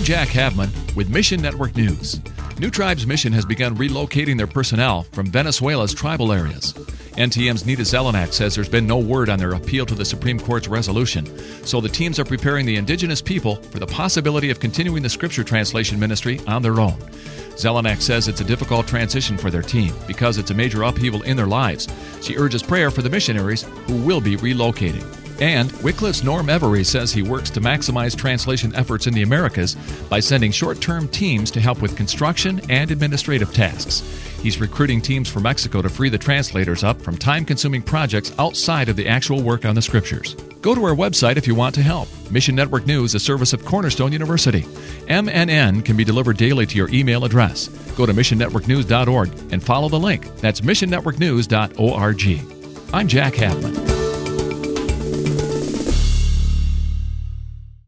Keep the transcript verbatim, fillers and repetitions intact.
Jack Havman with Mission Network News. New Tribes Mission has begun relocating their personnel from Venezuela's tribal areas. N T M's Nita Zelenak says there's been no word on their appeal to the Supreme Court's resolution, so the teams are preparing the indigenous people for the possibility of continuing the scripture translation ministry on their own. Zelenak says it's a difficult transition for their team because it's a major upheaval in their lives. She urges prayer for the missionaries who will be relocating. And Wycliffe's Norm Every says he works to maximize translation efforts in the Americas by sending short-term teams to help with construction and administrative tasks. He's recruiting teams for Mexico to free the translators up from time-consuming projects outside of the actual work on the Scriptures. Go to our website if you want to help. Mission Network News, a service of Cornerstone University. M N N can be delivered daily to your email address. Go to mission network news dot org and follow the link. That's mission network news dot org. I'm Jack Havman.